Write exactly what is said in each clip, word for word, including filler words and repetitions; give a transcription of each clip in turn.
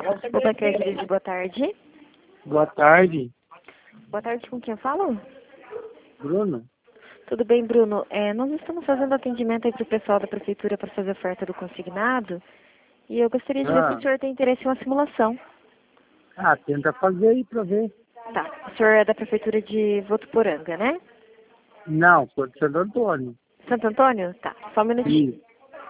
Bobacar Igreja, boa tarde. Boa tarde, Boa tarde, com quem eu falo? Bruno. Tudo bem, Bruno? É, nós estamos fazendo atendimento aí para o pessoal da prefeitura para fazer oferta do consignado. E eu gostaria de ver se Ah, o senhor tem interesse em uma simulação. ah, tenta fazer aí pra ver. Tá, o senhor é da prefeitura de Votuporanga, né? Não, foi de Santo Antônio. Santo Antônio? Tá, só um minutinho. Isso.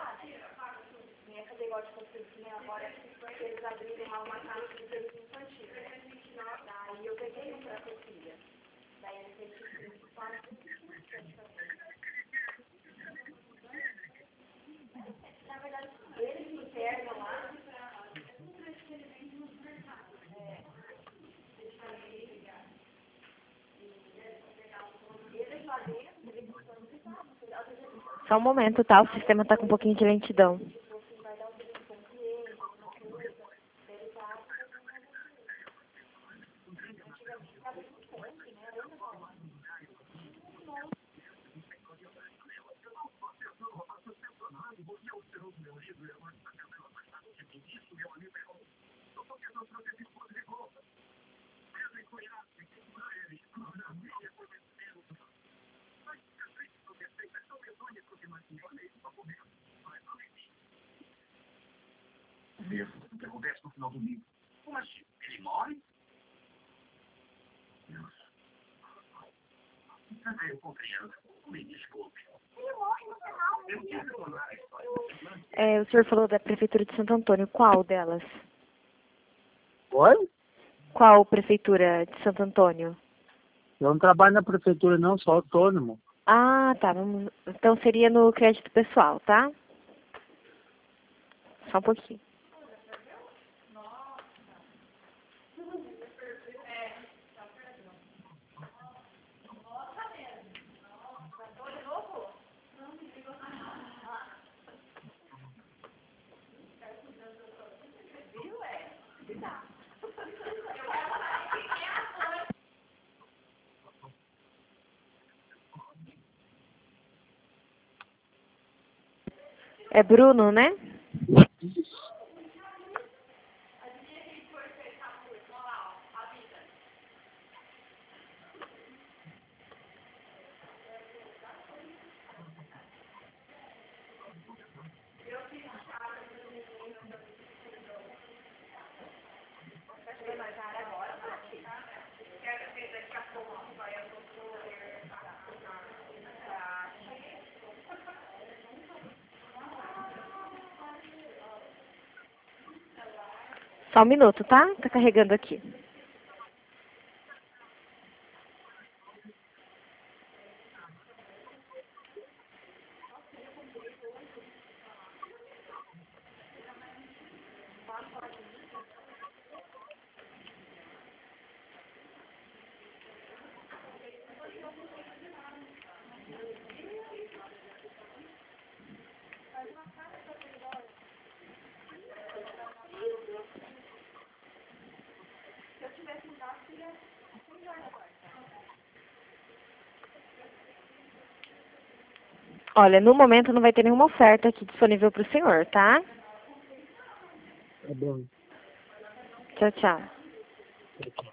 Só um momento, tá? O sistema tá com um pouquinho de lentidão. O que acontece no final do domingo? Mas ele morre? Deus. Eu compreendo. Me desculpe. Ele morre no final. Eu quero contar a história. É, o senhor falou da prefeitura de Santo Antônio. Qual delas? Oi? Qual prefeitura de Santo Antônio? Eu não trabalho na prefeitura não, sou autônomo. Ah, tá. Vamos... Então seria no crédito pessoal, tá? Só um pouquinho. É Bruno, né? Só um minuto, tá? Tá carregando aqui. Olha, no momento não vai ter nenhuma oferta aqui disponível para o senhor, tá? Tá bom. Tchau, tchau. Tchau, tchau.